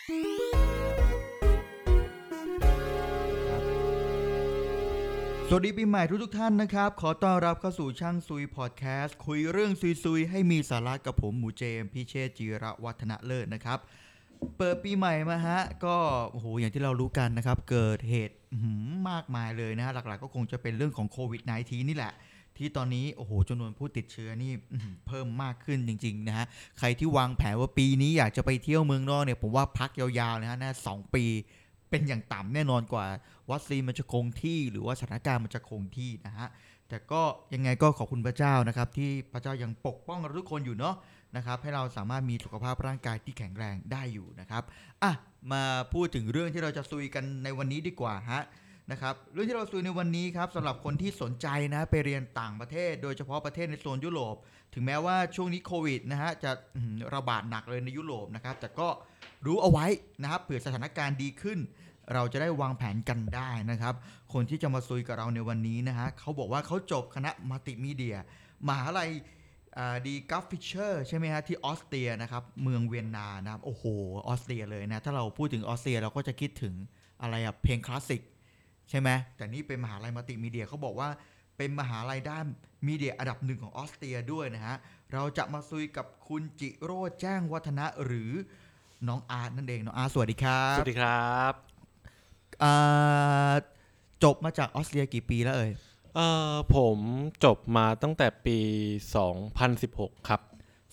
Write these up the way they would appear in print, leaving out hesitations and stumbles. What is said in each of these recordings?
สวัสดีปีใหม่ทุกท่านนะครับขอต้อนรับเข้าสู่ช่างซุยพอดแคสต์คุยเรื่องซุยให้มีสาระกับผมหมูเจมส์พิเชษฐ์จิระวัฒนะเลิศนะครับเปิดปีใหม่มาฮะก็โอ้โหอย่างที่เรารู้กันนะครับเกิดเหตุมากมายเลยนะฮะหลักๆก็คงจะเป็นเรื่องของโควิด -19 นี่แหละที่ตอนนี้โอ้โหจำนวนผู้ติดเชื้อนี่เพิ่มมากขึ้นจริงๆนะฮะใครที่วางแผนว่าปีนี้อยากจะไปเที่ยวเมืองนอกเนี่ยผมว่าพักยาวๆนะฮะน่า2 ปีเป็นอย่างต่ำแน่นอนกว่าวัคซีนมันจะคงที่หรือว่าสถานการณ์มันจะคงที่นะฮะแต่ก็ยังไงก็ขอบคุณพระเจ้านะครับที่พระเจ้ายังปกป้องเราทุกคนอยู่เนาะนะครับให้เราสามารถมีสุขภาพร่างกายที่แข็งแรงได้อยู่นะครับมาพูดถึงเรื่องที่เราจะซุยกันในวันนี้ดีกว่าฮะนะครับเรื่องที่เราซุยในวันนี้ครับสำหรับคนที่สนใจนะไปเรียนต่างประเทศโดยเฉพาะประเทศในโซนยุโรปถึงแม้ว่าช่วงนี้โควิดนะฮะจะระบาดหนักเลยในยุโรปนะครับแต่ก็รู้เอาไว้นะครับเผื่อสถานการณ์ดีขึ้นเราจะได้วางแผนกันได้นะครับคนที่จะมาซุยกับเราในวันนี้นะฮะเขาบอกว่าเขาจบคณะมัลติมีเดียมหาลัยดีกัฟฟิเชอร์ใช่ไหมฮะที่ออสเตรียนะครับเมืองเวียนนานะครับโอ้โหออสเตรียเลยนะถ้าเราพูดถึงออสเตรียเราก็จะคิดถึงอะไรเพลงคลาสสิกใช่ไหมแต่นี่เป็นมหาลัยมัลติมีเดียเขาบอกว่าเป็นมหาลัยด้านมีเดียอันดับ1ของออสเตรียด้วยนะฮะเราจะมาซุยกับคุณจิโรจน์แจ้งวัฒนะหรือน้องอาร์ตนั่นเองน้องอาร์ตสวัสดีครับสวัสดีครับจบมาจากออสเตรียกี่ปีแล้วผมจบมาตั้งแต่ปี2016ครับ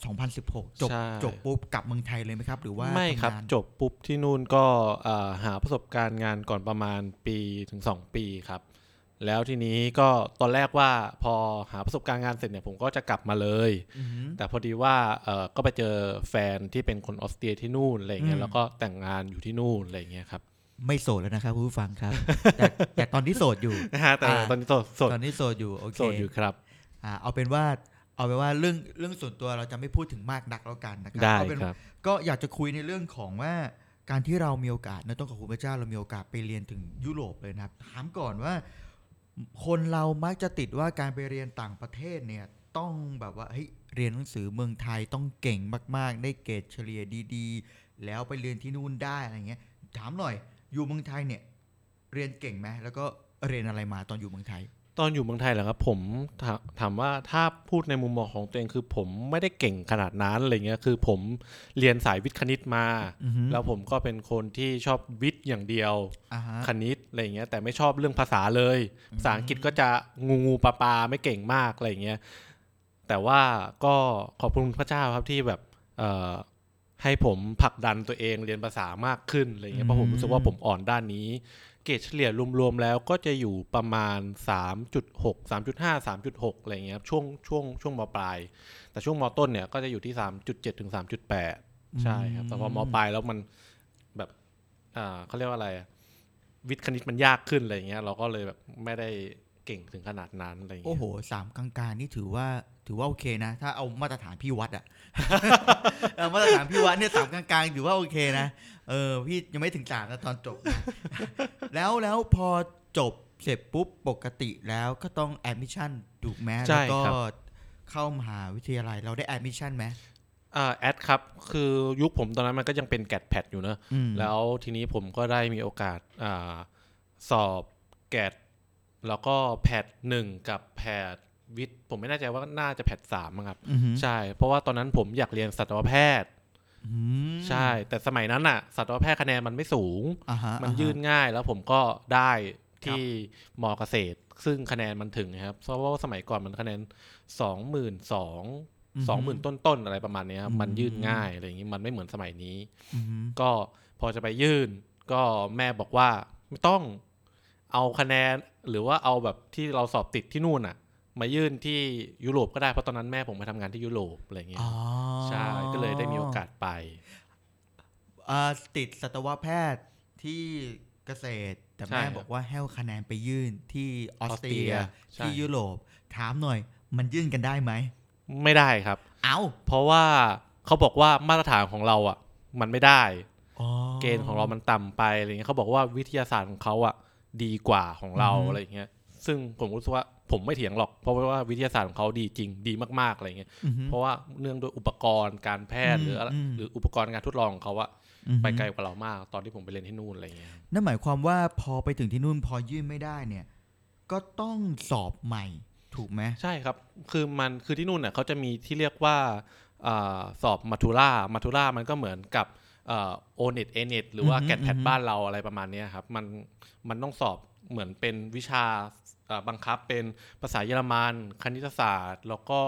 2016จบปุ๊บกลับเมืองไทยเลยไหมครับหรือว่าไม่ครับจบปุ๊บที่นู่นก็หาประสบการณ์งานก่อนประมาณปีถึง2 ปีครับแล้วทีนี้ก็ตอนแรกว่าพอหาประสบการณ์งานเสร็จเนี่ยผมก็จะกลับมาเลยแต่พอดีว่าก็ไปเจอแฟนที่เป็นคนออสเตรียที่นู่นอะไรเงี้ยแล้วก็แต่งงานอยู่ที่นู่นอะไรเงี้ยครับไม่โสดแล้วนะครับผู้ฟังครับ แต่ตอนที่โสดอยู่แต่ตอนนี้ตอนนี้โสดอยู่โอเคโสดอยู่ครับเอาเป็นว่าเรื่องส่วนตัวเราจะไม่พูดถึงมากนักแล้วกันนะครับได้ครับก็อยากจะคุยในเรื่องของว่าการที่เรามีโอกาสนะต้องขอบคุณพระเจ้าเรามีโอกาสไปเรียนถึงยุโรปเลยนะครับถามก่อนว่าคนเรามักจะติดว่าการไปเรียนต่างประเทศเนี่ยต้องแบบว่าเฮ้ยเรียนหนังสือเมืองไทยต้องเก่งมากๆได้เกรดเฉลี่ยดีๆแล้วไปเรียนที่นู่นได้อะไรเงี้ยถามหน่อยอยู่เมืองไทยเนี่ยเรียนเก่งไหมแล้วก็เรียนอะไรมาตอนอยู่เมืองไทยตอนอยู่เมืองไทยเหรอครับผมถามว่าถ้าพูดในมุมมองของตัวเองคือผมไม่ได้เก่งขนาดนั้นอะไรเงี้ยคือผมเรียนสายวิทย์คณิตมาแล้วผมก็เป็นคนที่ชอบวิทย์อย่างเดียวคณิตอะไรเงี้ยแต่ไม่ชอบเรื่องภาษาเลยภาษาอังกฤษก็จะงูปลาไม่เก่งมากอะไรเงี้ยแต่ว่าก็ขอบคุณพระเจ้าครับที่แบบให้ผมผลักดันตัวเองเรียนภาษามากขึ้นอะไรเงี้ยเพราะผมรู้สึกว่าผมอ่อนด้านนี้เกรดเฉลี่ยรวมๆแล้วก็จะอยู่ประมาณ 3.6 3.5 3.6 อะไรเงี้ยช่วงม.ปลายแต่ช่วงม.ต้นเนี่ยก็จะอยู่ที่ 3.7 ถึง 3.8 ใช่ครับแต่พอม.ปลายแล้วมันแบบเขาเรียกว่าอะไรวิทย์คณิตมันยากขึ้นอะไรเงี้ยเราก็เลยแบบไม่ได้เก่งถึงขนาดนั้นอะไรเงี้ยโอ้โห3กลางๆนี่ถือว่าโอเคนะถ้าเอามาตรฐานพี่วัดมาตรฐานพี่วัดเนี่ย3กลางๆถือว่าโอเคนะพี่ยังไม่ถึง3นะตอนจบนะแล้วพอจบเสร็จปุ๊บปกติแล้วก็ต้องแอดมิชชั่นถูกไหมแล้วก็เข้ามหาวิทยาลัยเราได้แอดมิชชั่นไหมแอดครับคือยุคผมตอนนั้นมันก็ยังเป็นแกดแพดอยู่นะแล้วทีนี้ผมก็ได้มีโอกาสสอบแกดแล้วก็แพด1กับแพดวิทย์ผมไม่แน่ใจว่าน่าจะแพด3มั้งครับใช่เพราะว่าตอนนั้นผมอยากเรียนสัตวแพทย์ใช่แต่สมัยนั้นน่ะสัตวแพทย์คะแนนมันไม่สูงมันยื่นง่ายแล้วผมก็ได้ที่ม.เกษตรซึ่งคะแนนมันถึงครับเพราะว่าสมัยก่อนมันคะแนน 20,000 ต้นๆอะไรประมาณนี้ครับมันยื่นง่ายอะไรอย่างนี้มันไม่เหมือนสมัยนี้ก็พอจะไปยื่นก็แม่บอกว่าไม่ต้องเอาคะแนนหรือว่าเอาแบบที่เราสอบติดที่นู่นน่ะมายื่นที่ยุโรปก็ได้เพราะตอนนั้นแม่ผมไปทำงานที่ยุโรปอะไรเงี้ยใช่ก็เลยได้มีโอกาสไปติดสัตวแพทย์ที่เกษตรแต่แม่บอกว่าให้คะแนนไปยื่นที่ออสเตรียที่ยุโรปถามหน่อยมันยื่นกันได้ไหมไม่ได้ครับเพราะว่าเขาบอกว่ามาตรฐานของเราอ่ะมันไม่ได้เกณฑ์ของเรามันต่ำไปอะไรเงี้ยเขาบอกว่าวิทยาศาสตร์ของเขาอ่ะดีกว่าของเราอะไรเงี้ยซึ่งผมรู้สึกว่าผมไม่เถียงหรอกเพราะว่าวิทยาศาสตร์ของเขาดีจริงดีมากๆอะไรเงี้ยเพราะว่าเนื่องด้วยอุปกรณ์การแพทย์หรืออุปกรณ์การทดลองของเขาอะไปไกลกว่าเรามากตอนที่ผมไปเรียนที่นู่นอะไรเงี้ยนั่นหมายความว่าพอไปถึงที่นู่นพอยื่นไม่ได้เนี่ยก็ต้องสอบใหม่ถูกไหมใช่ครับคือที่นู่นเนี่ยเขาจะมีที่เรียกว่าสอบมัทูล่ามันก็เหมือนกับโอเน็ตเอเน็ตหรือว่าแกดแพดบ้านเราอะไรประมาณนี้ครับมันต้องสอบเหมือนเป็นวิชาบังคับเป็นภาษาเยอรมันคณิตศาสตร์แล้วก็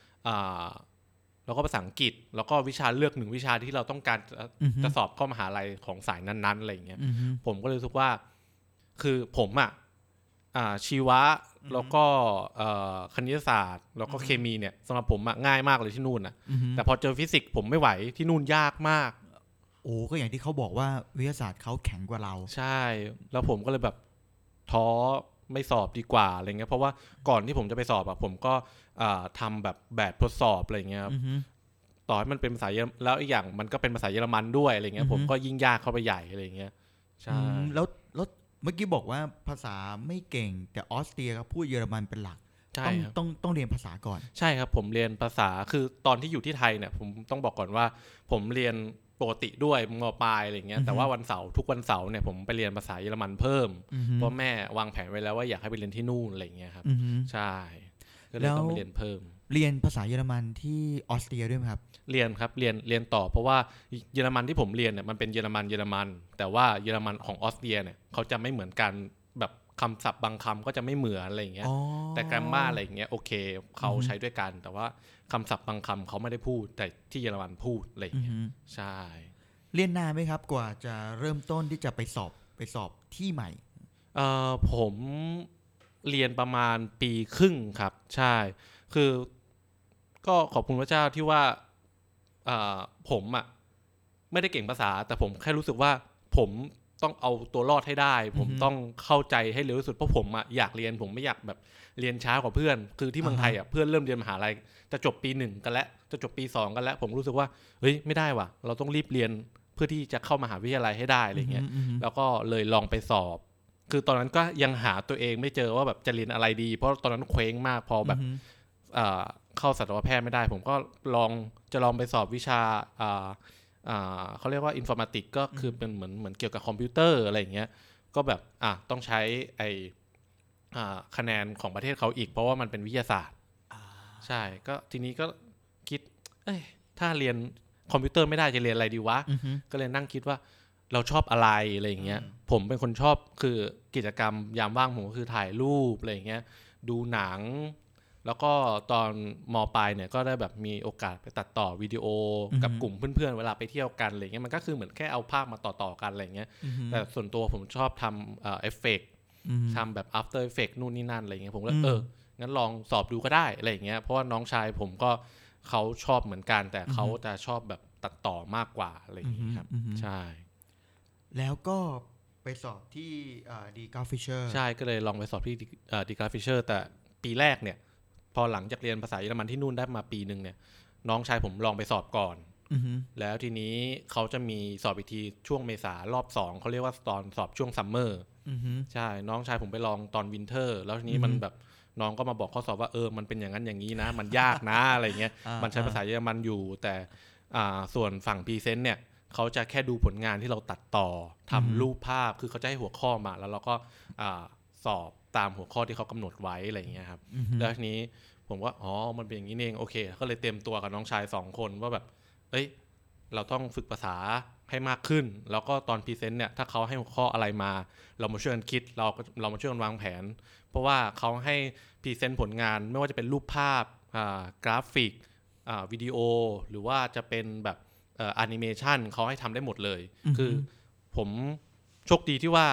ภาษาอังกฤษแล้วก็วิชาเลือก1วิชาที่เราต้องการจะสอบเข้ามหาลัยของสายนั้นๆอะไรอย่างเงี้ยผมก็เลยรู้สึกว่าคือผมชีวะแล้วก็คณิตศาสตร์แล้วก็เคมีเนี่ยสำหรับผมง่ายมากเลยที่นู่นแต่พอเจอฟิสิกส์ผมไม่ไหวที่นู่นยากมากโอ้ก็อย่างที่เขาบอกว่าวิทยาศาสตร์เขาแข็งกว่าเราใช่แล้วผมก็เลยแบบท้อไม่สอบดีกว่าอะไรเงี้ยเพราะว่าก่อนที่ผมจะไปสอบผมก็ทำแบบทดสอบอะไรเงี้ยต่อให้มันเป็นภาษาแล้วอีกอย่างมันก็เป็นภาษาเยอรมันด้วยอะไรเงี้ยผมก็ยิ่งยากเข้าไปใหญ่อะไรเงี้ยใช่แล้วเมื่อกี้บอกว่าภาษาไม่เก่งแต่ออสเตรียครับพูดเยอรมันเป็นหลักต้องเรียนภาษาก่อนใช่ครับผมเรียนภาษาคือตอนที่อยู่ที่ไทยเนี่ยผมต้องบอกก่อนว่าผมเรียนปกติด้วยม.ปลายอะไรเงี้ยแต่ว่าทุกวันเสาร์เนี่ยผมไปเรียนภาษาเยอรมันเพิ่มเพราะแม่วางแผนไว้แล้วว่าอยากให้ไปเรียนที่นู่นอะไรเงี้ยครับใช่ก็เลยต้องไปเรียนเพิ่มเรียนภาษาเยอรมันที่ออสเตรียด้วยไหมครับเรียนครับเรียนต่อเพราะว่าเยอรมันที่ผมเรียนเนี่ยมันเป็นเยอรมันแต่ว่าเยอรมันของออสเตรียเนี่ยเขาจะไม่เหมือนกันแบบคำศัพท์บางคำก็จะไม่เหมือนอะไรเงี้ยแต่แกรมมาอะไรเงี้ยโอเคเขาใช้ด้วยกันแต่ว่าคำศัพท์บางคำเขาไม่ได้พูดแต่ที่เยอรมันพูดอะไรเงี้ยใช่เรียนนานไหมครับกว่าจะเริ่มต้นที่จะไปสอบที่ใหม่ผมเรียนประมาณปีครึ่งครับใช่คือก็ขอบคุณพระเจ้าที่ว่าผมไม่ได้เก่งภาษาแต่ผมแค่รู้สึกว่าผมต้องเอาตัวรอดให้ได้ผมต้องเข้าใจให้เร็วที่สุดเพราะผมอยากเรียนผมไม่อยากแบบเรียนช้ากว่าเพื่อนคือที่เมืองไทยเพื่อนเริ่มเรียนมหาลัยจะจบปี1กันแล้วจะจบปี2กันแล้วผมรู้สึกว่าเฮ้ยไม่ได้ว่ะเราต้องรีบเรียนเพื่อที่จะเข้ามหาวิทยาลัยให้ได้อะไรเงี้ยแล้วก็เลยลองไปสอบคือตอนนั้นก็ยังหาตัวเองไม่เจอว่าแบบจะเรียนอะไรดีเพราะตอนนั้นเคว้งมากพอแบบเข้าสัตวแพทย์ไม่ได้ผมก็ลองไปสอบวิชาเขาเรียกว่าอินฟอร์มาติกก็คือเป็นเหมือนเกี่ยวกับคอมพิวเตอร์อะไรอย่างเงี้ยก็แบบต้องใช้คะแนนของประเทศเขาอีกเพราะว่ามันเป็นวิทยาศาสตร์ใช่ก็ทีนี้ก็คิดถ้าเรียนคอมพิวเตอร์ไม่ได้จะเรียนอะไรดีวะก็เลยนั่งคิดว่าเราชอบอะไรอะไรอย่างเงี้ยผมเป็นคนชอบคือกิจกรรมยามว่างผมก็คือถ่ายรูปอะไรอย่างเงี้ยดูหนังแล้วก็ตอนม.ปลายเนี่ยก็ได้แบบมีโอกาสไปตัดต่อวิดีโอกับกลุ่มเพื่อนๆเวลาไปเที่ยวกันอะไรเงี้ยมันก็คือเหมือนแค่เอาภาพมาต่อกันอะไรเงี้ยแต่ส่วนตัวผมชอบทำเอฟเฟกต์ทำแบบ After Effect นู่นนี่นั่นอะไรเงี้ยผมก็งั้นลองสอบดูก็ได้อะไรเงี้ยเพราะว่าน้องชายผมก็เขาชอบเหมือนกันแต่เขาจะชอบแบบตัดต่อมากกว่าอะไรอย่างงี้ครับใช่แล้วก็ไปสอบที่ดีกราฟฟิชเชอร์ใช่ก็เลยลองไปสอบที่ดีกราฟฟิชเชอร์แต่ปีแรกเนี่ยพอหลังจากเรียนภาษาเยอรมันที่นู่นได้มาปีนึงเนี่ยน้องชายผมลองไปสอบก่อนแล้วทีนี้เขาจะมีสอบอีกทีช่วงเมษารอบ2เขาเรียกว่าตอนสอบช่วงซัมเมอร์ใช่น้องชายผมไปลองตอนวินเทอร์แล้วทีนี้มันแบบน้องก็มาบอกข้อสอบว่ามันเป็นอย่างนั้นอย่างนี้นะมันยากนะอะไรเงี้ยมันใช้ภาษาเยอรมันอยู่แต่ส่วนฝั่งพรีเซนต์เนี่ยเขาจะแค่ดูผลงานที่เราตัดต่อทำรูปภาพคือเขาจะให้หัวข้อมาแล้วเราก็สอบตามหัวข้อที่เขากำหนดไว้อะไรอย่างเงี้ยครับแล้วทีนี้ผมว่ามันเป็นอย่างนี้เองโอเคก็เลยเตรียมตัวกับน้องชาย2คนว่าแบบเราต้องฝึกภาษาให้มากขึ้นแล้วก็ตอนพรีเซนต์เนี่ยถ้าเขาให้หัวข้ออะไรมาเรามาช่วยกันคิดเรามาช่วยกันวางแผนเพราะว่าเขาให้พรีเซนต์ผลงานไม่ว่าจะเป็นรูปภาพกราฟิกวิดีโอหรือว่าจะเป็นแบบแอนิเมชันเขาให้ทำได้หมดเลยคือผมโชคดีที่ว่า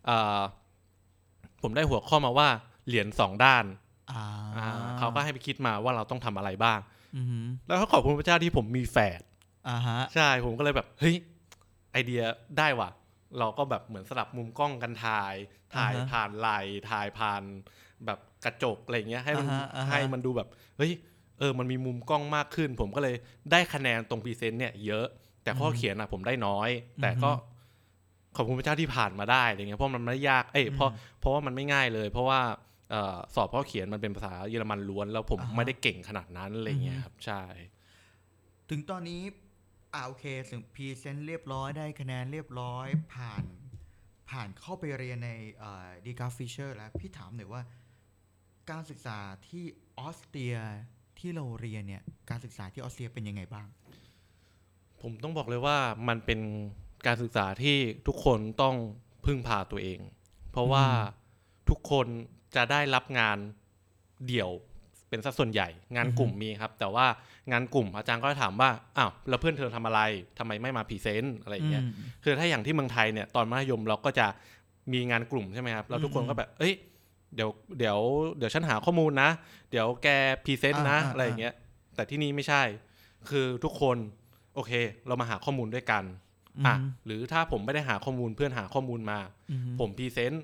ผมได้หัวข้อมาว่าเหรียญ2ด้านเขาก็ให้ไปคิดมาว่าเราต้องทำอะไรบ้างแล้วก็ขอบคุณพระเจ้าที่ผมมีแฝดใช่ผมก็เลยแบบเฮ้ยไอเดียได้ว่ะเราก็แบบเหมือนสลับมุมกล้องกันถ่ายผ่านไหล่ถ่ายผ่านแบบกระจกอะไรเงี้ยให้มันดูแบบเฮ้ยมันมีมุมกล้องมากขึ้นผมก็เลยได้คะแนนตรงพรีเซนต์เนี่ยเยอะแต่ข้อเขียนผมได้น้อยแต่ก็ขอบคุณพระเจ้าที่ผ่านมาได้อะไรเงี้ยเพราะมันไม่ยากเพราะว่ามันไม่ง่ายเลยเพราะว่าสอบข้อเขียนมันเป็นภาษาเยอรมันล้วนแล้วผมไม่ได้เก่งขนาดนั้นอะไรเงี้ยครับใช่ถึงตอนนี้โอเคถึงพรีเซนต์เรียบร้อยได้คะแนนเรียบร้อยผ่านเข้าไปเรียนในดีกราฟฟิชเชอร์แล้วพี่ถามหน่อยว่าการศึกษาที่ออสเตรียที่เราเรียนเนี่ยการศึกษาที่ออสเตรียเป็นยังไงบ้างผมต้องบอกเลยว่ามันเป็นการศึกษาที่ทุกคนต้องพึ่งพาตัวเองเพราะว่าทุกคนจะได้รับงานเดี่ยวเป็นสัดส่วนใหญ่งานกลุ่มมีครับแต่ว่างานกลุ่มอาจารย์ก็ถามว่าอ้าวแล้วเพื่อนเธอทำอะไรทำไมไม่มาพรีเซนต์อะไรอย่างเงี้ยคือถ้าอย่างที่เมืองไทยเนี่ยตอนมัธยมเราก็จะมีงานกลุ่มใช่ไหมครับแล้วทุกคนก็แบบเอ้ยเดี๋ยวฉันหาข้อมูลนะเดี๋ยวแกพรีเซนต์นะอะไรอย่างเงี้ยแต่ที่นี่ไม่ใช่คือทุกคนโอเคเรามาหาข้อมูลด้วยกันหรือถ้าผมไม่ได้หาข้อมูลเพื่อนหาข้อมูลมาผมพรีเซนต์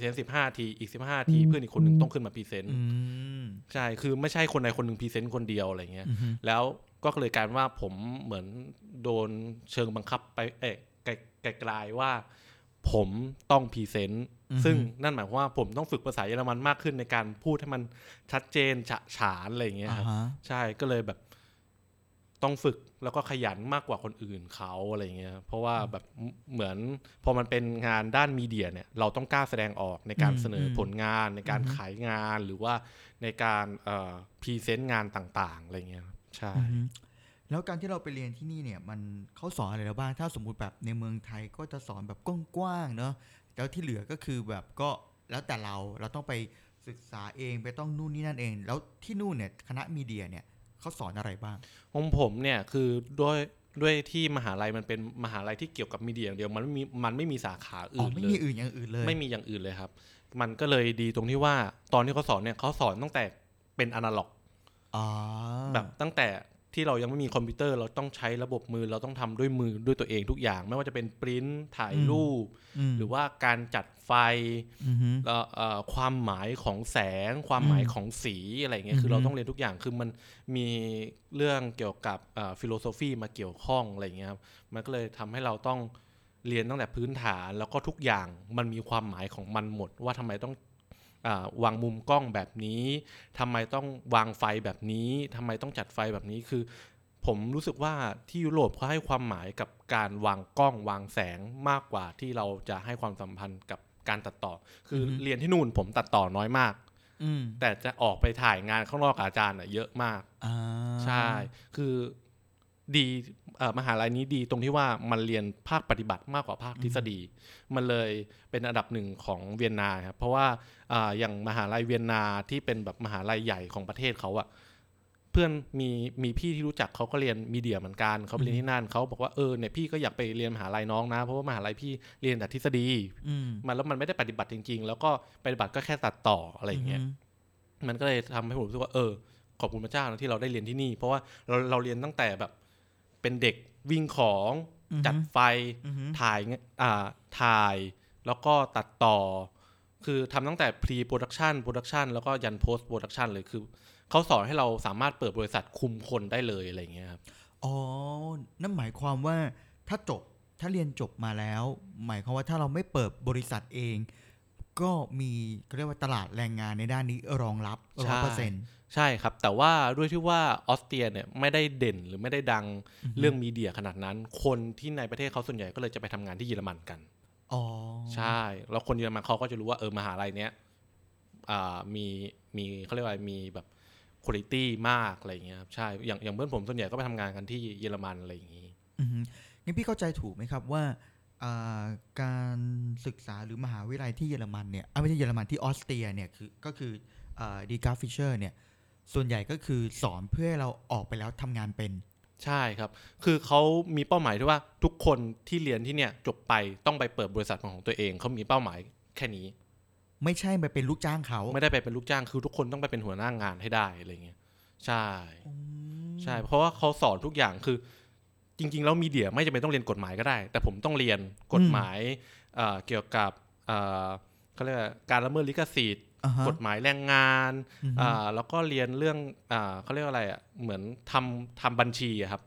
15ทีอีก15ทีเพื่อนอีกคนนึงต้องขึ้นมาพรีเซนต์ใช่คือไม่ใช่คนใดคนนึงพรีเซนต์คนเดียวอะไรเงี้ยแล้วก็เลยกลายเป็นว่าผมเหมือนโดนเชิงบังคับไปไกลๆว่าผมต้องพรีเซนต์ซึ่งนั่นหมายความว่าผมต้องฝึกภาษาเยอรมันมากขึ้นในการพูดให้มันชัดเจนฉะฉานอะไรเงี้ยครับใช่ก็เลยแบบต้องฝึกแล้วก็ขยันมากกว่าคนอื่นเขาอะไรเงี้ยเพราะว่าแบบเหมือนพอมันเป็นงานด้านมีเดียเนี่ยเราต้องกล้าแสดงออกในการเสนอผลงานในการขายงานหรือว่าในการพรีเซนต์งานต่างๆอะไรเงี้ยใช่แล้วการที่เราไปเรียนที่นี่เนี่ยมันเขาสอนอะไรเราบ้างถ้าสมมุติแบบในเมืองไทยก็จะสอนแบบกว้างๆเนาะแล้วที่เหลือก็คือแบบก็แล้วแต่เราต้องไปศึกษาเองไปต้องนู่นนี่นั่นเองแล้วที่นู่นเนี่ยคณะมีเดียเนี่ยเขาสอนอะไรบ้างของผมเนี่ยคือด้วยที่มหาลัยมันเป็นมหาลัยที่เกี่ยวกับมีเดียอย่างเดียวมันไม่มีสาขาอื่นเลยไม่มีอย่างอื่นเลยไม่มีอย่างอื่นเลยครับมันก็เลยดีตรงที่ว่าตอนที่เขาสอนเนี่ยเขาสอนตั้งแต่เป็นอนาล็อกแบบตั้งแต่ที่เรายังไม่มีคอมพิวเตอร์เราต้องใช้ระบบมือเราต้องทำด้วยมือด้วยตัวเองทุกอย่างไม่ว่าจะเป็นปริ้นถ่ายรูปหรือว่าการจัดไฟความหมายของแสงความหมายของสีอะไรเงี้ยคือเราต้องเรียนทุกอย่างคือมันมีเรื่องเกี่ยวกับฟิโลโซฟีมาเกี่ยวข้องอะไรเงี้ยครับมันก็เลยทำให้เราต้องเรียนตั้งแต่พื้นฐานแล้วก็ทุกอย่างมันมีความหมายของมันหมดว่าทำไมต้องวางมุมกล้องแบบนี้ทำไมต้องวางไฟแบบนี้ทำไมต้องจัดไฟแบบนี้คือผมรู้สึกว่าที่ยุโรปเขาให้ความหมายกับการวางกล้องวางแสงมากกว่าที่เราจะให้ความสัมพันธ์กับการตัดต่อคือเรียนที่นู่นผมตัดต่อน้อยมากแต่จะออกไปถ่ายงานข้างนอกกับอาจารย์เยอะมากใช่คือดีมหาลัยนี้ดีตรงที่ว่ามันเรียนภาคปฏิบัติมากกว่าภาคทฤษฎีมันเลยเป็นอันดับหนึ่งของเวียนนาครับเพราะว่าอย่างมหาลัยเวียนนาที่เป็นแบบมหาลัยใหญ่ของประเทศเขาเพื่อนมีพี่ที่รู้จักเขาก็เรียนมีเดียเหมือนกันเขาไปเรียนที่นั่นเขาบอกว่าเนี่ยพี่ก็อยากไปเรียนมหาลัยน้องนะเพราะว่ามหาลัยพี่เรียนแต่ทฤษฎีแล้วมันไม่ได้ปฏิบัติจริงๆแล้วก็ปฏิบัติก็แค่ตัดต่ออะไรอย่างเงี้ยมันก็เลยทำให้ผมรู้สึกว่าขอบคุณพระเจ้านะที่เราได้เรียนที่นี่เพราะว่าเราเรียนตั้งแต่แบบเป็นเด็กวิ่งของจัดไฟถ่ายแล้วก็ตัดต่อคือทำตั้งแต่ pre production แล้วก็ยัน post production เลยคือเขาสอนให้เราสามารถเปิดบริษัทคุมคนได้เลยอะไรเงี้ยครับนั่นหมายความว่าถ้าเรียนจบมาแล้วหมายความว่าถ้าเราไม่เปิดบริษัทเองก็มีเรียกว่าตลาดแรงงานในด้านนี้รองรับ 100% ใช่ครับแต่ว่าด้วยที่ว่าออสเตรียเนี่ยไม่ได้เด่นหรือไม่ได้ดังเรื่องมีเดียขนาดนั้นคนที่ในประเทศเขาส่วนใหญ่ก็เลยจะไปทำงานที่เยอรมันกันใช่แล้วคนเยอรมันเขาก็จะรู้ว่ามหาลัยเนี้ยมีเขาเรียกว่ามีแบบคุณภาพมากอะไรอย่างเงี้ยครับใช่อย่างเพื่อนผมส่วนใหญ่ก็ไปทำงานกันที่เยอรมันอะไรอย่างงี้งั้นพี่เข้าใจถูกไหมครับว่าการศึกษาหรือมหาวิทยาลัยที่เยอรมันเนี่ยไม่ใช่เยอรมันที่ออสเตรียเนี่ยก็คือดีกราฟฟิชเชอร์เนี่ยส่วนใหญ่ก็คือสอนเพื่อให้เราออกไปแล้วทำงานเป็นใช่ครับคือเขามีเป้าหมายที่ว่าทุกคนที่เรียนที่เนี่ยจบไปต้องไปเปิดบริษัทของตัวเองเขามีเป้าหมายแค่นี้ไม่ใช่ไปเป็นลูกจ้างเขาไม่ได้ไปเป็นลูกจ้างคือทุกคนต้องไปเป็นหัวหน้างานให้ได้อะไรเงี้ยใช่ใช่เพราะว่าเขาสอนทุกอย่างคือจริงๆแล้วมีเดียไม่จำเป็นต้องเรียนกฎหมายก็ได้แต่ผมต้องเรียนกฎหมายเกี่ยวกับเขาเรียกการละเมิดลิขสิทธิ์กฎหมายแรงงานแล้วก็เรียนเรื่องเขาเรียกอะไรเหมือนทำบัญชีครับ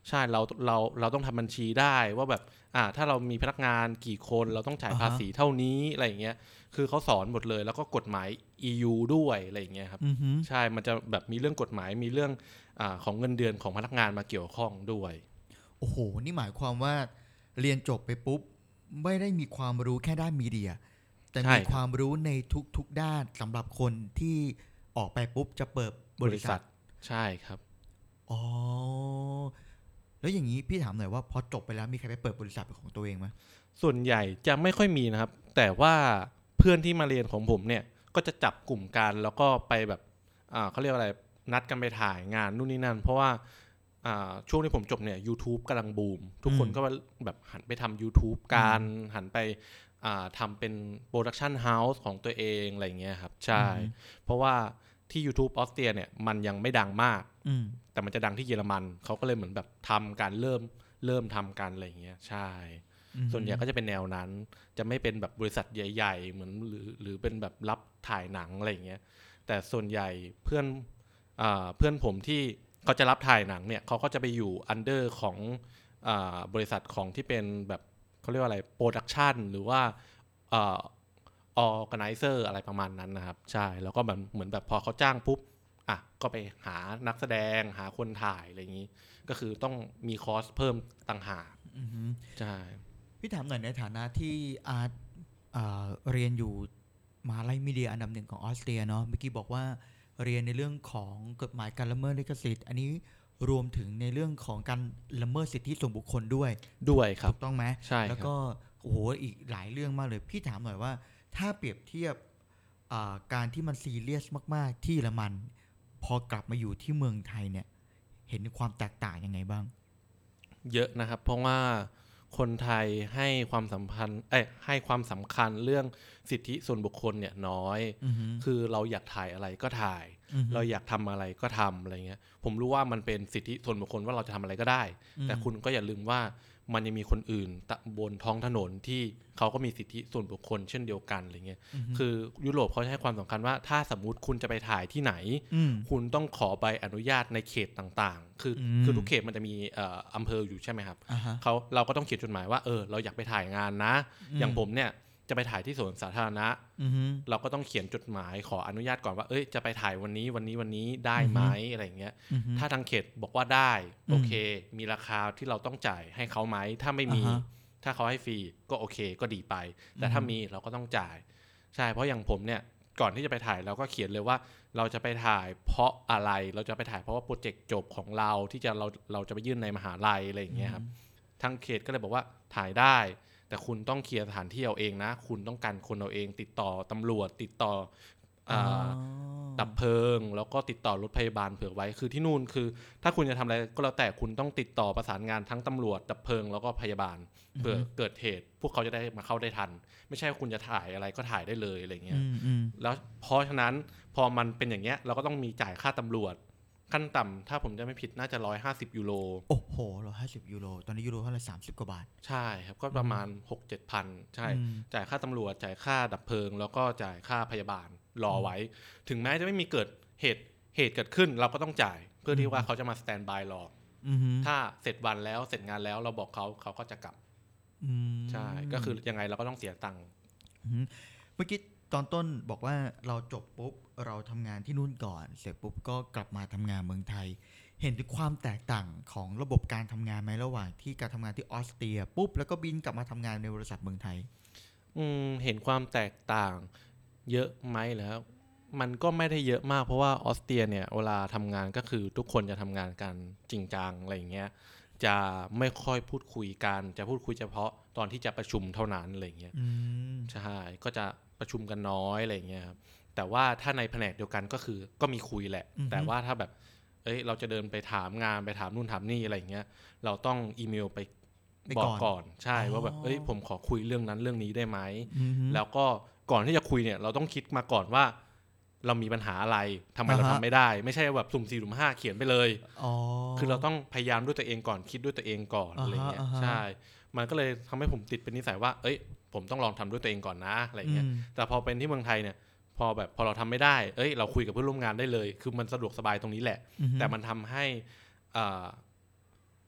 ใช่เราต้องทำบัญชีได้ว่าแบบถ้าเรามีพนักงานกี่คนเราต้องจ่ายภาษีเท่านี้อะไรอย่างเงี้ยคือเขาสอนหมดเลยแล้วก็กฎหมาย EU ด้วยอะไรอย่างเงี้ยครับใช่มันจะแบบมีเรื่องกฎหมายมีเรื่องของเงินเดือนของพนักงานมาเกี่ยวข้องด้วยโอ้โหนี่หมายความว่าเรียนจบไปปุ๊บไม่ได้มีความรู้แค่ด้านมีเดียแต่มีความรู้ในทุกด้านสำหรับคนที่ออกไปปุ๊บจะเปิดบริษัทใช่ครับอ๋อแล้วอย่างนี้พี่ถามหน่อยว่าพอจบไปแล้วมีใครไปเปิดบริษัทเป็นของตัวเองไหมส่วนใหญ่จะไม่ค่อยมีนะครับแต่ว่าเพื่อนที่มาเรียนของผมเนี่ยก็จะจับกลุ่มกันแล้วก็ไปแบบเขาเรียกอะไรนัดกันไปถ่ายงานนู่นนี่นั่นเพราะว่าช่วงที่ผมจบเนี่ย YouTube กำลังบูมทุกคนก็แบบหันไปทำ YouTube การหันไปทำเป็นโปรดักชันเฮาส์ของตัวเองอะไรเงี้ยครับใช่เพราะว่าที่ YouTube ออสเตรียเนี่ยมันยังไม่ดังมากแต่มันจะดังที่เยอรมันเขาก็เลยเหมือนแบบทำการเริ่มทำกันอะไรเงี้ยใช่ส่วนใหญ่ก็จะเป็นแนวนั้นจะไม่เป็นแบบบริษัทใหญ่ๆเหมือนหรือเป็นแบบรับถ่ายหนังอะไรเงี้ยแต่ส่วนใหญ่เพื่อนผมที่เขาจะรับถ่ายหนังเนี่ยเขาก็จะไปอยู่อันเดอร์ของบริษัทของที่เป็นแบบเขาเรียกว่าอะไรโปรดักชันหรือว่าออร์แกไนเซอร์อะไรประมาณนั้นนะครับใช่แล้วก็แบบเหมือนแบบพอเขาจ้างปุ๊บก็ไปหานักแสดงหาคนถ่ายอะไรอย่างนี้ก็คือต้องมีคอสเพิ่มต่างหากใช่พี่ถามหน่อยในฐานะที่อาร์ตเรียนอยู่มหาลัยมีเดียอันดับหนึ่งของออสเตรียเนาะเมื่อกี้บอกว่าเรียนในเรื่องของกฎหมายการละเมิดลิขสิทธิ์อันนี้รวมถึงในเรื่องของการละเมิดสิทธิส่วนบุคคลด้วยครับถูกต้องไหมใช่แล้วก็โอ้โหอีกหลายเรื่องมากเลยพี่ถามหน่อยว่าถ้าเปรียบเทียบการที่มันซีเรียสมากๆที่เยอรมันพอกลับมาอยู่ที่เมืองไทยเนี่ยเห็นความแตกต่างยังไงบ้างเยอะนะครับเพราะว่าคนไทยให้ความสำคัญเรื่องสิทธิส่วนบุคคลเนี่ยน้อยคือเราอยากถ่ายอะไรก็ถ่ายเราอยากทำอะไรก็ทำอะไรเงี้ยผมรู้ว่ามันเป็นสิทธิส่วนบุคคลว่าเราจะทำอะไรก็ได้แต่คุณก็อย่าลืมว่ามันยังมีคนอื่นบนท้องถนนที่เขาก็มีสิทธิส่วนบุคคลเช่นเดียวกันอะไรเงี้ยคือยุโรปเขาให้ความสำคัญว่าถ้าสมมุติคุณจะไปถ่ายที่ไหนคุณต้องขอใบอนุญาตในเขตต่างๆคือทุกเขตมันจะมีอำเภออยู่ใช่ไหมครับเราก็ต้องเขียนจดหมายว่าเราอยากไปถ่ายงานนะอย่างผมเนี่ยจะไปถ่ายที่สวนสาธารณะเราก็ต้องเขียนจดหมายขออนุญาตก่อนว่าจะไปถ่ายวันนี้ได้ไหมอะไรเงี้ยถ้าทางเขตบอกว่าได้โอเคมีราคาที่เราต้องจ่ายให้เขาไหมถ้าไม่มีถ้าเขาให้ฟรีก็โอเคก็ดีไปแต่ถ้ามีเราก็ต้องจ่ายใช่เพราะอย่างผมเนี่ยก่อนที่จะไปถ่ายเราก็เขียนเลยว่าเราจะไปถ่ายเพราะอะไรเราจะไปถ่ายเพราะว่าโปรเจกต์จบของเราที่เราจะไปยื่นในมหาลัยอะไรอย่างเงี้ยครับทางเขตก็เลยบอกว่าถ่ายได้แต่คุณต้องเคลียร์สถานที่เอาเองนะคุณต้องกันคนเอาเองติดต่อตำรวจติดต่อดับเพลิงแล้วก็ติดต่อรถพยาบาลเผื่อไว้คือที่นู่นคือถ้าคุณจะทำอะไรก็แล้วแต่คุณต้องติดต่อประสานงานทั้งตำรวจดับเพลิงแล้วก็พยาบาลเผื่อเกิดเหตุพวกเขาจะได้มาเข้าได้ทันไม่ใช่คุณจะถ่ายอะไรก็ถ่ายได้เลยอะไรเงี้ยแล้วเพราะฉะนั้นพอมันเป็นอย่างเงี้ยเราก็ต้องมีจ่ายค่าตำรวจขั้นต่ำถ้าผมจะไม่ผิดน่าจะ150 ยูโรโอ้โห150 ยูโรตอนนี้ยูโรเท่าไหร่30 กว่าบาทใช่ครับก็ประมาณ 6-7 พันใช่จ่ายค่าตำรวจจ่ายค่าดับเพลิงแล้วก็จ่ายค่าพยาบาลรอไว้ถึงแม้จะไม่มีเกิดเหตุเกิดขึ้นเราก็ต้องจ่ายเพื่อที่ว่าเขาจะมาสแตนบายรอถ้าเสร็จวันแล้วเสร็จงานแล้วเราบอกเขาก็จะกลับใช่ก็คือยังไงเราก็ต้องเสียตังค์เมื่อกี้ตอนต้นบอกว่าเราจบปุ๊บเราทำงานที่นู่นก่อนเสร็จปุ๊บก็กลับมาทำงานเมืองไทยเห็นถึงความแตกต่างของระบบการทำงานไหมระหว่างที่การทำงานที่ออสเตรียปุ๊บแล้วก็บินกลับมาทำงานในบริษัทเมืองไทยเห็นความแตกต่างเยอะไหมแล้วมันก็ไม่ได้เยอะมากเพราะว่าออสเตรียเนี่ยเวลาทำงานก็คือทุกคนจะทำงานกันจริงจังอะไรอย่างเงี้ยจะไม่ค่อยพูดคุยกันจะพูดคุยเฉพาะตอนที่จะประชุมเท่านั้นอะไรอย่างเงี้ยใช่ก็จะประชุมกันน้อยอะไรอย่างเงี้ยครับแต่ว่าถ้าในแผนกเดียวกันก็คือก็มีคุยแหละแต่ว่าถ้าแบบเราจะเดินไปถามงานไปถามนู่นถามนี่อะไรอย่างเงี้ยเราต้องอีเมลไปบอกก่อนใช่ว่าแบบผมขอคุยเรื่องนั้นเรื่องนี้ได้ไหมแล้วก็ก่อนที่จะคุยเนี่ยเราต้องคิดมาก่อนว่าเรามีปัญหาอะไรทำไมเราทำไม่ได้ไม่ใช่แบบสุ่ม4สุ่ม5เขียนไปเลยคือเราต้องพยายามด้วยตัวเองก่อนคิดด้วยตัวเองก่อนอะไรเงี้ยใช่มันก็เลยทำให้ผมติดเป็นนิสัยว่าผมต้องลองทำด้วยตัวเองก่อนนะอะไรเงี้ยแต่พอเป็นที่เมืองไทยเนี่ยพอเราทำไม่ได้เราคุยกับเพื่อนร่วมงานได้เลยคือมันสะดวกสบายตรงนี้แหละแต่มันทำให้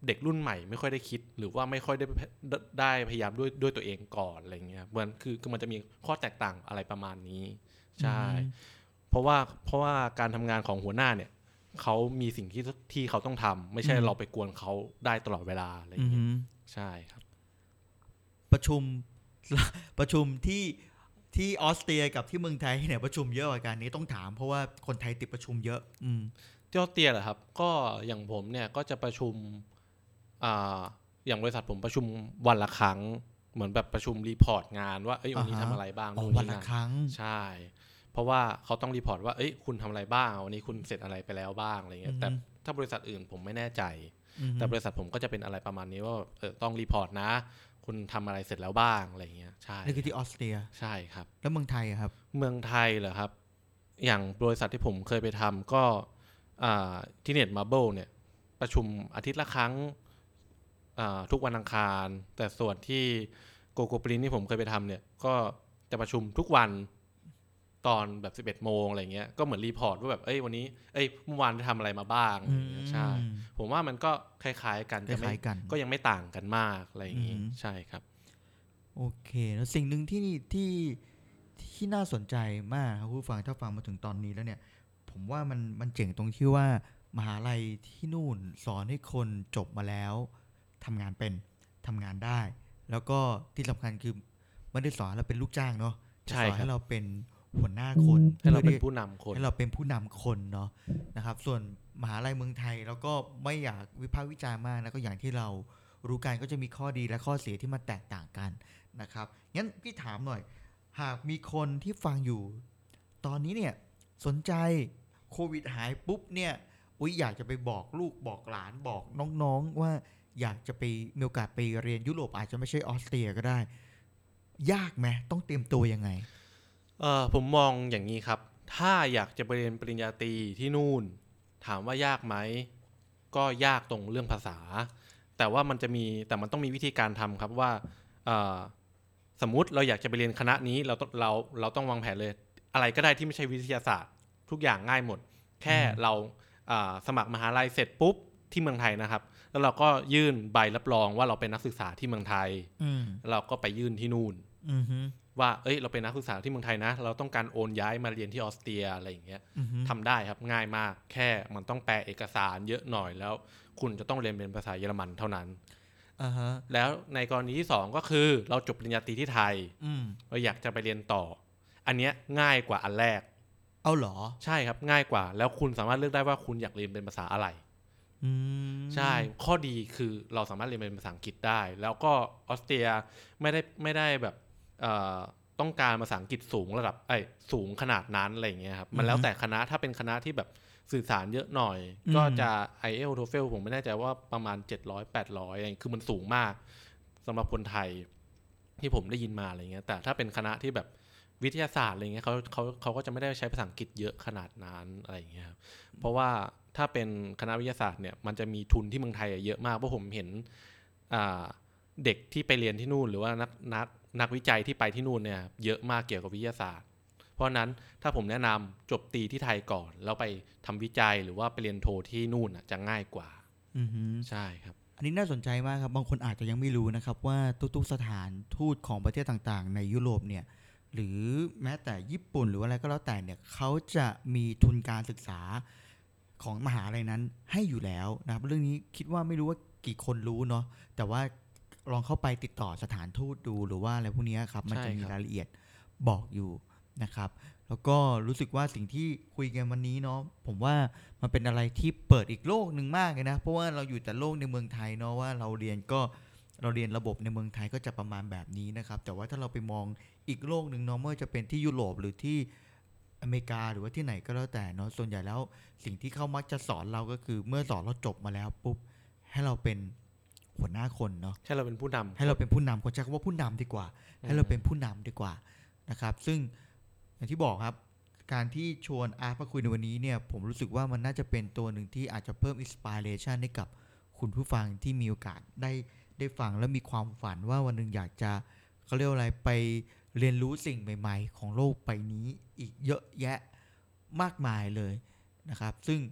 เด็กรุ่นใหม่ไม่ค่อยได้คิดหรือว่าไม่ค่อยได้พยายามด้วยตัวเองก่อนอะไรเงี้ยเหมือนคือมันจะมีข้อแตกต่างอะไรประมาณนี้ใช่เพราะว่าการทำงานของหัวหน้าเนี่ยเขามีสิ่งที่เขาต้องทำไม่ใช่เราไปกวนเขาได้ตลอดเวลาอะไรอย่างเงี้ยใช่ครับประชุมที่ออสเตรียกับที่เมืองไทยเนี่ยประชุมเยอะกว่ากันนี้ต้องถามเพราะว่าคนไทยติดประชุมเยอะที่ออสเตรียเหรอครับก็อย่างผมเนี่ยก็จะประชุมอย่างบริษัทผมประชุมวันละครั้งเหมือนแบบประชุมรีพอร์ตงานว่าวันนี้ทำอะไรบ้างวันละครั้งใช่เพราะว่าเขาต้องรีพอร์ตว่าคุณทำอะไรบ้างวันนี้คุณเสร็จอะไรไปแล้วบ้างอะไรเงี้ยแต่ถ้าบริษัทอื่นผมไม่แน่ใจแต่บริษัทผมก็จะเป็นอะไรประมาณนี้ว่าต้องรีพอร์ตนะคุณทำอะไรเสร็จแล้วบ้างอะไรเงี้ยใช่นี่คือที่ออสเตรียใช่ครับแล้วเมืองไทยครับเมืองไทยเหรอครับอย่างบริษัทที่ผมเคยไปทำก็ที่เน็ตมาร์เบิลเนี่ยประชุมอาทิตย์ละครั้งทุกวันอังคารแต่ส่วนที่โกโกปรินที่ผมเคยไปทำเนี่ยก็จะประชุมทุกวันตอนแบบ11 โมงอะไรเงี้ยก็เหมือนรีพอร์ตว่าแบบวันนี้เมื่อวานได้ทำอะไรมาบ้างใช่ผมว่ามันก็คล้ายๆกันแต่ก็ยังไม่ต่างกันมากอะไรอย่างงี้ใช่ครับโอเคแล้วสิ่งหนึ่งที่น่าสนใจมากครับผู้ฟังถ้าฟังมาถึงตอนนี้แล้วเนี่ยผมว่ามันเจ๋งตรงที่ว่ามหาลัยที่นู่นสอนให้คนจบมาแล้วทำงานเป็นทำงานได้แล้วก็ที่สำคัญคือไม่ได้สอนเราเป็นลูกจ้างเนาะใช่สอนให้เราเป็นหัวหน้าคนให้เราเป็นผู้นำคนให้เราเป็นผู้นำคนเนาะนะครับส่วนมหาลัยเมืองไทยเราก็ไม่อยากวิพากษ์วิจารณ์มากนะก็อย่างที่เรารู้กันก็จะมีข้อดีและข้อเสียที่มันแตกต่างกันนะครับงั้นพี่ถามหน่อยหากมีคนที่ฟังอยู่ตอนนี้เนี่ยสนใจโควิดหายปุ๊บเนี่ยอยากจะไปบอกลูกบอกหลานบอกน้องๆว่าอยากจะไปมีโอกาสไปเรียนยุโรปอาจจะไม่ใช่ออสเตรียก็ได้ยากไหมต้องเตรียมตัวยังไงผมมองอย่างนี้ครับถ้าอยากจะไปเรียนปริญญาตรีที่นู่นถามว่ายากไหมก็ยากตรงเรื่องภาษาแต่มันต้องมีวิธีการทำครับว่าสมมุติเราอยากจะไปเรียนคณะนี้เราต้องวางแผนเลยอะไรก็ได้ที่ไม่ใช่วิทยาศาสตร์ทุกอย่างง่ายหมดแค่เราสมัครมหาลัยเสร็จปุ๊บที่เมืองไทยนะครับแล้วเราก็ยื่นใบรับรองว่าเราเป็นนักศึกษาที่เมืองไทยเราก็ไปยื่นที่นู่นว่าเราเป็นนักศึกษาที่เมืองไทยนะเราต้องการโอนย้ายมาเรียนที่ออสเตรียอะไรอย่างเงี้ยทำได้ครับง่ายมากแค่มันต้องแปลเอกสารเยอะหน่อยแล้วคุณจะต้องเรียนเป็นภาษาเยอรมันเท่านั้นแล้วในกรณีที่2ก็คือเราจบปริญญาตรีที่ไทยเราอยากจะไปเรียนต่ออันเนี้ยง่ายกว่าอันแรกเอาเหรอใช่ครับง่ายกว่าแล้วคุณสามารถเลือกได้ว่าคุณอยากเรียนเป็นภาษาอะไรใช่ข้อดีคือเราสามารถเรียนเป็นภาษาอังกฤษได้แล้วก็ออสเตรียไม่ได้แบบต้องการภาษาอังกฤษสูงระดับสูงขนาดนั้นอะไรอย่างเงี้ยครับมันแล้วแต่คณะถ้าเป็นคณะที่แบบสื่อสารเยอะหน่อยก็จะ IELTS TOEFL ผมไม่แน่ใจว่าประมาณ700-800อะไรคือมันสูงมากสำหรับคนไทยที่ผมได้ยินมาอะไรเงี้ยแต่ถ้าเป็นคณะที่แบบวิทยาศาสตร์อะไรเงี้ยเขาก็จะไม่ได้ใช้ภาษาอังกฤษเยอะขนาดนั้นอะไรอย่างเงี้ยครับเพราะว่าถ้าเป็นคณะวิทยาศาสตร์เนี่ยมันจะมีทุนที่เมืองไทยเยอะมากเพราะผมเห็นเด็กที่ไปเรียนที่นู่นหรือว่านักวิจัยที่ไปที่นู่นเนี่ยเยอะมากเกี่ยวกับวิทยาศาสตร์เพราะนั้นถ้าผมแนะนำจบตรีที่ไทยก่อนแล้วไปทำวิจัยหรือว่าไปเรียนโทที่นู่นจะง่ายกว่าใช่ครับอันนี้น่าสนใจมากครับบางคนอาจจะยังไม่รู้นะครับว่าทุกสถานทูตของประเทศต่างๆในยุโรปเนี่ยหรือแม้แต่ญี่ปุ่นหรืออะไรก็แล้วแต่เนี่ยเขาจะมีทุนการศึกษาของมหาลัยนั้นให้อยู่แล้วนะครับเรื่องนี้คิดว่าไม่รู้ว่ากี่คนรู้เนาะแต่ว่าลองเข้าไปติดต่อสถานทูตดูหรือว่าอะไรพวกนี้ครับมันจะมีรายละเอียดบอกอยู่นะครับแล้วก็รู้สึกว่าสิ่งที่คุยกันวันนี้เนาะผมว่ามันเป็นอะไรที่เปิดอีกโลกหนึ่งมากเลยนะเพราะว่าเราอยู่แต่โลกในเมืองไทยเนาะว่าเราเรียนระบบในเมืองไทยก็จะประมาณแบบนี้นะครับแต่ว่าถ้าเราไปมองอีกโลกหนึ่งเนาะไม่ว่าจะเป็นที่ยุโรปหรือที่อเมริกาหรือว่าที่ไหนก็แล้วแต่เนาะส่วนใหญ่แล้วสิ่งที่เขามักจะสอนเราก็คือเมื่อสอนเราจบมาแล้วปุ๊บให้เราเป็นหัวหน้าคนเนาะให้เราเป็นผู้นำให้เราเป็นผู้นำคนใช้คำว่าผู้นำดีกว่าให้เราเป็นผู้นำดีกว่านะครับซึ่งอย่างที่บอกครับการที่ชวนอาร์ตมาคุยในวันนี้เนี่ยผมรู้สึกว่ามันน่าจะเป็นตัวหนึ่งที่อาจจะเพิ่มอินสปิเรชันให้กับคุณผู้ฟังที่มีโอกาสได้ฟังและมีความฝันว่าวันหนึ่งอยากจะเขาเรียกอะไรไปเรียนรู้สิ่งใหม่ๆของโลกใบนี้อีกเยอะแยะมากมายเลยนะครับซึ่ง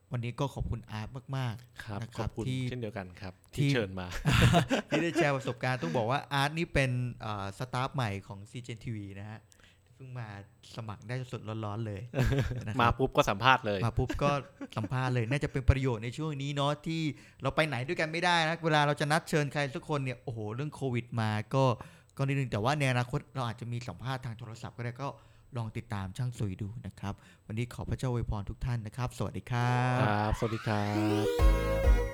วันนี้ก็ขอบคุณอาร์ตมากครับๆนะคขรัอบบคุณที่เช่นเดียวกันครับที่เชิญมาที่ได้แชร์ประสบการณ์ต้องบอกว่าอาร์ตนี่เป็นสตาฟใหม่ของ CGN TV นะฮะเพิ่งมาสมัครได้สดร้อนๆเลยนะคมารับปุ๊บก็สัมภาษณ์เลยมาปุ๊บก็สัมภาษณ์เลยน่าจะเป็นประโยชน์ในช่วงนี้เนาะที่เราไปไหนด้วยกันไม่ได้นะเวลาเราจะนัดเชิญใครสักคนเนี่ยโอ้โหเรื่องโควิดมาก็นิดนึงแต่ว่าในอนาคตเราอาจจะมีสัมภาษณ์ทางโทรศัพท์ก็ได้ก็ลองติดตามช่างซุยดูนะครับวันนี้ขอพระเจ้าอวยพรทุกท่านนะครับสวัสดีครัครับ บสวัสดีครับ